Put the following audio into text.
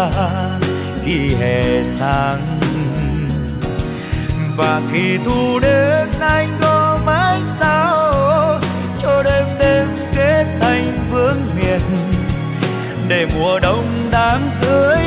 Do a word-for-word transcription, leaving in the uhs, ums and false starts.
ta kỳ hè sáng. Và khi thu đến anh có mãi sao cho đêm đêm kết thành vương miện, để mùa đông đám cưới